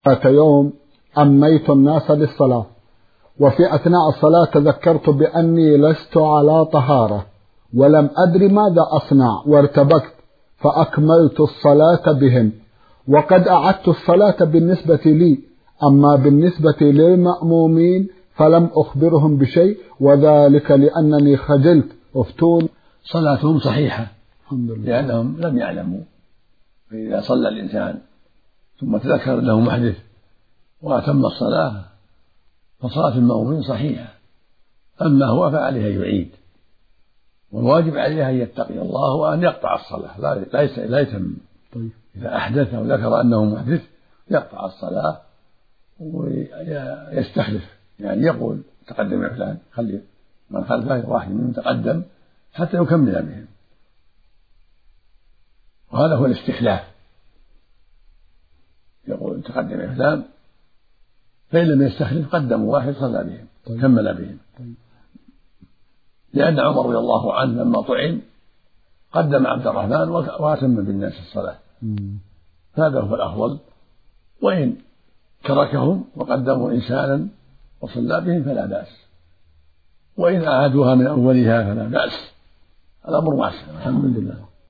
ذات يوم أميت الناس للصلاة، وفي أثناء الصلاة تذكرت بأني لست على طهارة ولم أدري ماذا أصنع، وارتبكت فأكملت الصلاة بهم، وقد أعدت الصلاة بالنسبة لي، أما بالنسبة للمأمومين فلم أخبرهم بشيء، وذلك لأنني خجلت. أفتون. صلاتهم صحيحة الحمد لله، لأنهم لم يعلموا. فإذا صلى الإنسان ثم تذكر له محدث وأتم الصلاة فصلاة المأمومين صحيحة، أما هو فعليه أن يعيد، والواجب عليه أن يتقي الله وأن يقطع الصلاة، لا يتم. إذا أحدث أو ذكر أنه محدث يقطع الصلاة ويستخلف، يعني يقول تقدم يا فلان، خلي من خلفه واحد منهم تقدم حتى يكمل بهم، وهذا هو الاستخلاف. يقول تقدم يا فلان، فإن لم يستخلف قدموا واحد صلى بهم كمل بهم. لأن عمر رضي الله عنه لما طعن قدم عبد الرحمن وأتم بالناس الصلاة، هذا هو الأفضل. وإن تركهم وقدموا إنسانا وصلى بهم فلا بأس، وإن أعادوها من أولها فلا بأس، الأمر واسع الحمد لله.